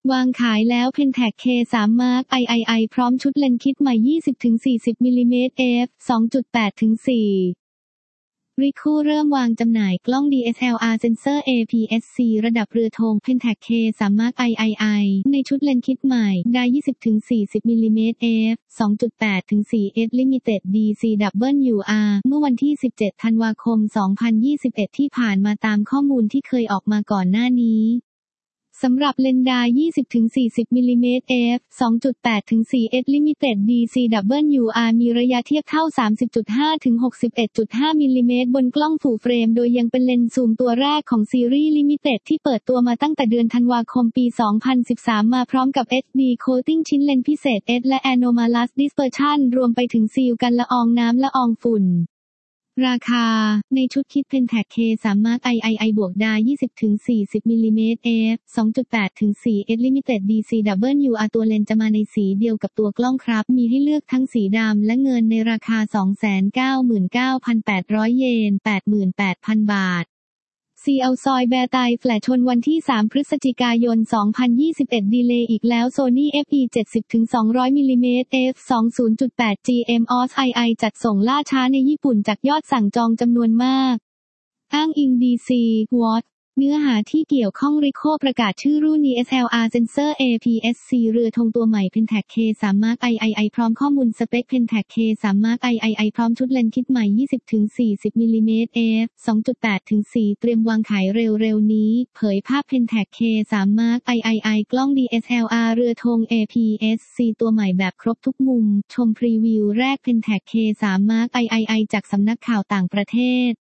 วางขายแล้ว Pentax K3 Mark III พร้อมชุดเลนส์คิดใหม่ 20-40 มิลลิเมตร f 2.8-4 Ricoh เริ่มวางจำหน่ายกล้อง DSLR Sensor APS-C ระดับเรือธง Pentax K3 Mark III ในชุดเลนส์คิดใหม่ได้ 20-40 มิลลิเมตร f 2.8-4 Limited DCWR เมื่อวันที่ 17 ธันวาคม 2021 ที่ผ่านมาตามข้อมูลที่เคยออกมาก่อนหน้านี้สำหรับเลนส์ได 20-40 มิลลิเมตร f 2.8-4 Limited DCWR มีระยะเทียบเท่า 30.5-61.5 มิลลิเมตรบนกล้องฟูลเฟรมโดยยังเป็นเลนส์ซูมตัวแรกของซีรีส์ Limited ที่เปิดตัวมาตั้งแต่เดือนธันวาคมปี 2013 มาพร้อมกับ HD Coating ชิ้นเลนส์พิเศษ S และ Anomalous Dispersion รวมไปถึงซีลกันละอองน้ำละอองฝุ่นราคาในชุดคิด Pentax K3 Mark III บวกได 20-40 มิลลิเมตร f 2.8-4 Limited DCWR ตัวเลนส์จะมาในสีเดียวกับตัวกล้องครับมีให้เลือกทั้งสีดำและเงินในราคา 299,800 เยน 88,000 บาทซีเอาซอยแบร์ไตแฟลชชนวันที่ 3 พฤศจิกายน 2021 ดีเลย์อีกแล้ว Sony FE 70-200 มิลลิเมตร f 20.8 GM OS II จัดส่งล่าช้าในญี่ปุ่นจากยอดสั่งจองจำนวนมากอ้างอิง DC Watch เนื้อหาที่เกี่ยวข้อง Ricoh ประกาศชื่อรุ่น DSLR Sensor APS-C เรือธงตัวใหม่ Pentax K3 Mark III พร้อมข้อมูลสเปค Pentax K3 Mark III พร้อมชุดเลนส์คิดใหม่ 20-40 มิลลิเมตร f 2.8-4 เตรียมวางขายเร็วๆนี้เผยภาพ Pentax K3 Mark III กล้อง DSLR เรือธง APS-C ตัวใหม่แบบครบทุกมุมชมพรีวิวแรก Pentax K3 Mark III จากสำนักข่าวต่างประเทศ